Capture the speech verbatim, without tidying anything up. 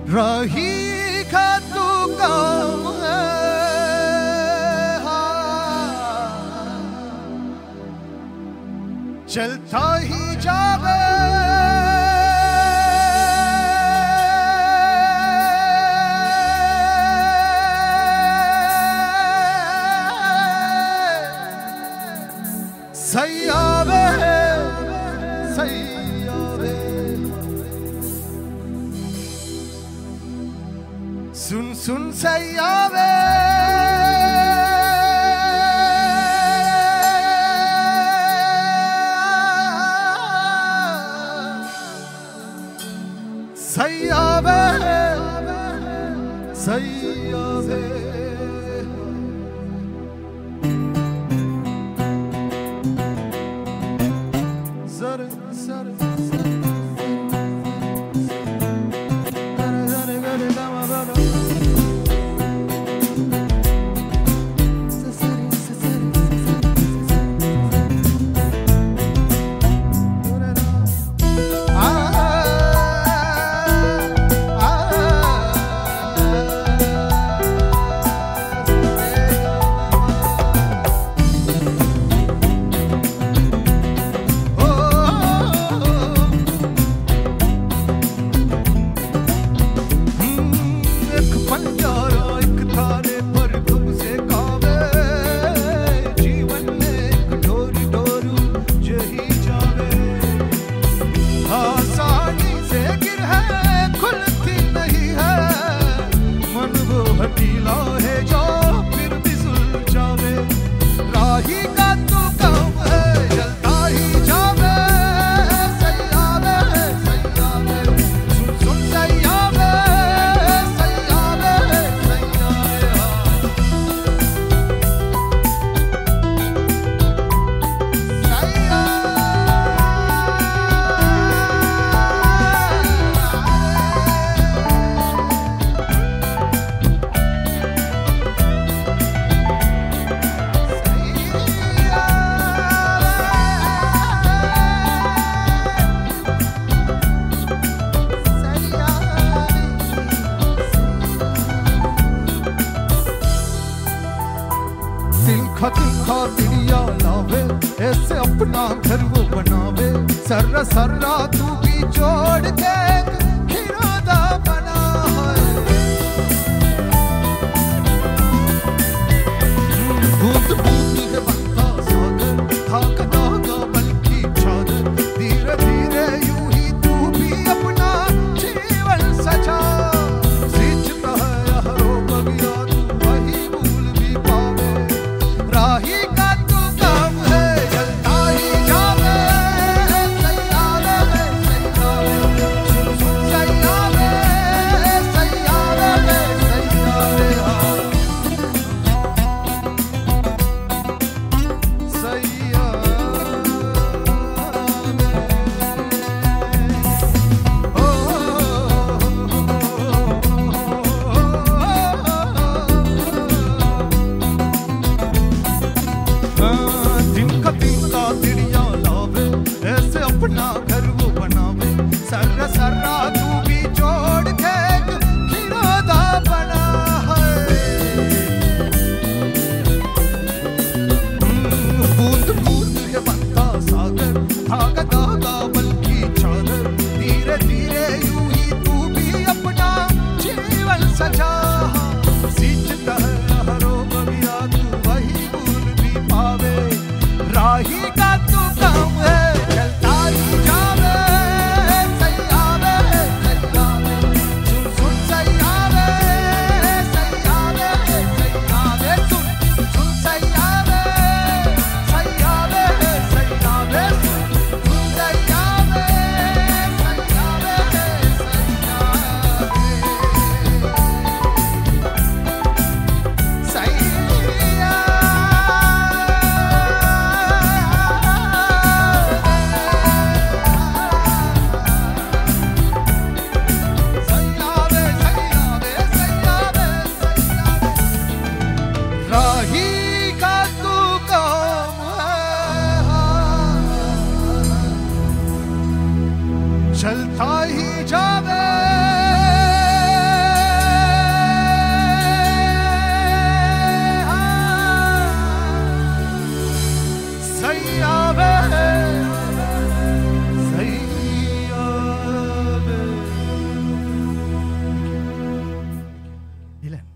राही का तू काम है, चलता ही जावे सैयावे सैयावे, सुन सुन सैयावे सैयावे सैयावे, zar zar तिलखा तिलखा तिड़िया लावे, ऐसे अपना घर वो बनावे, सर्रा सर्रा तू भी जोड़ के खिरोदा बना है। बूंद बूंद है बनता सागर, धागा धागा बल्कि चादर, धीरे धीरे यूं ही तू भी अपना जीवन सजा, सींचता है हरों बगिया तू वही भूल भी पावे, राही का तू काम है चलता ही जावे सैयावे सैयावे, सुन सुन सैयावे सैयावे सैयावे, तिनका तिनका तिड़िया लावे, ऐसे अपना घर वो बनावे, सर्रा सर्रा तू भी जोड़ के खिरोदा बना है। बूंद बूंद है बनता सागर, धागा धागा बल्कि चादर, धीरे धीरे यूं ही तू भी अपना जीवन सजा, सींचता है हरों बगिया तू वही भूल भी पावे, राही का तू काम है